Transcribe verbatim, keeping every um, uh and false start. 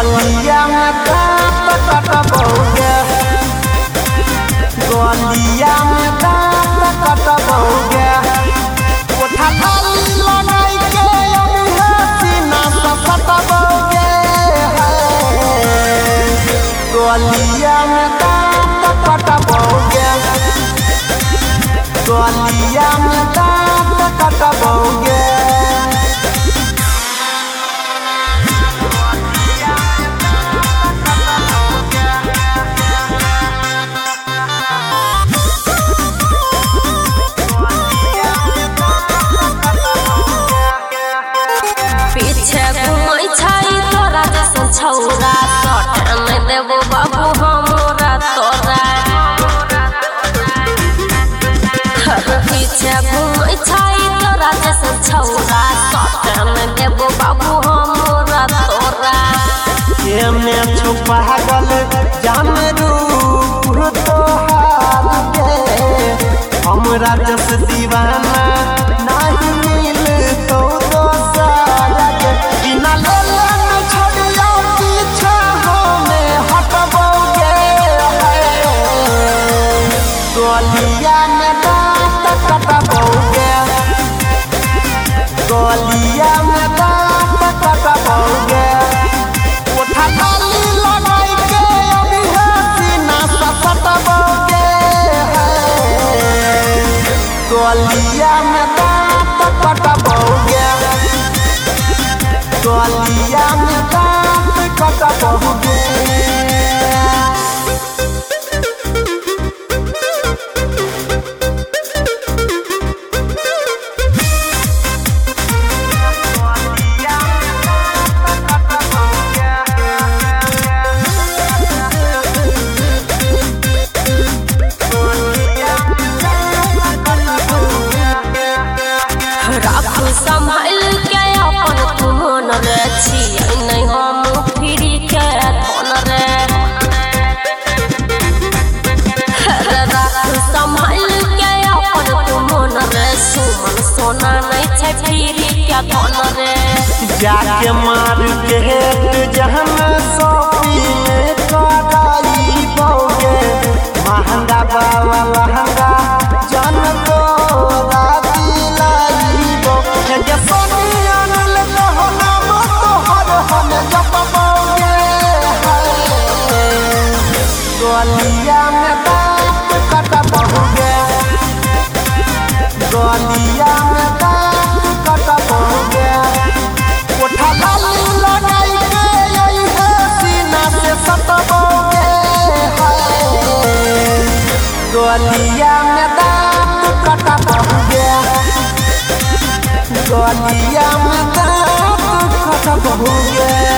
गलिया में दांत कटबोगे, गलिया में दांत कटबोगे, कोठा खाली लगाई के अभी सीना से सटबोगे, गलिया में दांत कटबोगे, गलिया में दांत कटबोगे। पीछे घुमै छै तोरा जैसन छौरा, सट में देबो बाबू हमरा तोरा। पीछे घुमै छै तोरा जैसन छौरा, सट में देबो बाबू हमरा तोरा। एमे छुपा गल जान रूप तोहार के, हमरा जस दीवाना नहीं मिल तो दोसर के, बिना लेले न छोड़ियो पीछे हमें हटबोगे, गलिया में दांत कटबोगे, गलिया में दांत कटबोगे, कोठा खाली लगाई के अभी सीना से सटबोगे, गलिया में दांत कटबोगे, गलिया में दांत कटबोगे। राखू संभाल के अपन तू मन रे, छियै नहीं हम फिरी के धन रे। राखू संभाल के अपन तू मन रे, सुमन सोना नहीं छै फिरी के धन रे। जाके मार के हेट जहन सोपी कराई बोगे, महंगा बाबा लहंगा जन तोरा दिलाई बो, जे सोनी अनल कहना तोहर हम जपबोगे, गलिया में दांत कटबोगे, गलिया में दांत कटबोगे, कोठा खाली लगाई के यही सीना से सटबोगे, गलिया में दांत कटबोगे, गलिया में दांत कटबोगे।